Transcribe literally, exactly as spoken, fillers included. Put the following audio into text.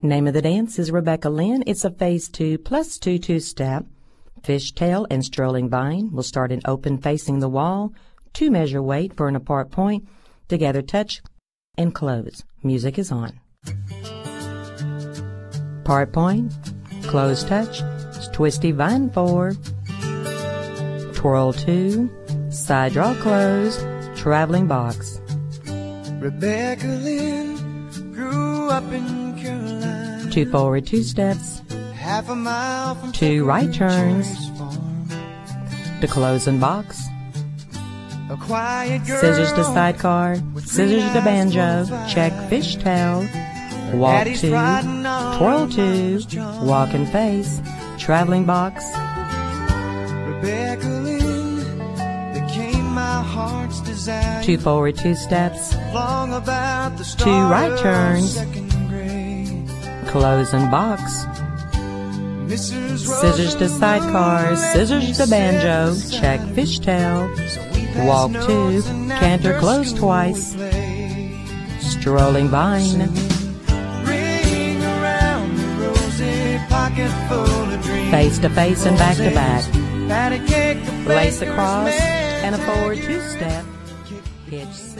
Name of the dance is Rebecca Lynn. It's a phase two plus two two-step. Fishtail and strolling vine will start in open facing the wall. Two measure weight for an apart point. Together touch and close. Music is on. Part point, close touch, twisty vine four. Twirl two, side draw close, traveling box. Rebecca Lynn grew up in Carolina. Two forward two steps, Half a mile from two right turns, Farm. to close and box. A quiet girl, Scissors to sidecar, scissors to banjo, check fishtail, walk Daddy's two, riding on twirl two, Mama's John. walk and face, traveling box, Rebecca Lynn became my heart's desire. two forward two steps, Long about the two right start of turns, second grade. close and box, Missus scissors to sidecar, scissors to banjo, check fishtail, walk two, canter close twice, strolling vine, Ring around the rosy pocket full of dreams. face to face and back to back, Patty cake, the lace baker's across, man, and a forward two-step, hitch